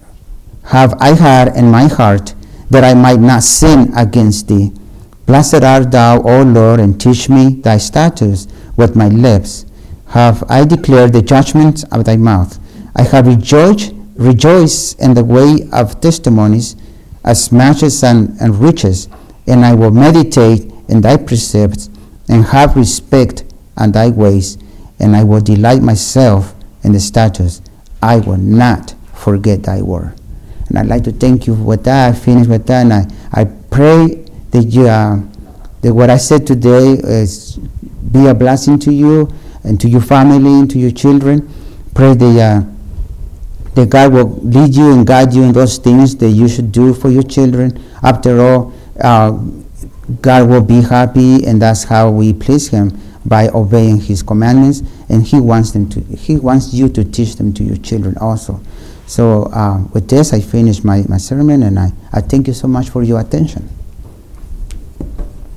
S1: have I had in my heart, that I might not sin against thee. Blessed art thou, O Lord, and teach me thy statutes. With my lips have I declared the judgments of thy mouth. I have rejoiced, rejoiced in the way of testimonies, as much as and, and riches, and I will meditate in thy precepts, and have respect on thy ways, and I will delight myself in the statutes. I will not forget thy word." And I'd like to thank you with that. I finished with that, and I, I pray that you uh, that what I said today is be a blessing to you and to your family and to your children. Pray that uh, that God will lead you and guide you in those things that you should do for your children. After all, uh, God will be happy, and that's how we please Him, by obeying His commandments. And He wants them to. He wants you to teach them to your children also. So uh, with this, I finish my, my sermon, and I, I thank you so much for your attention.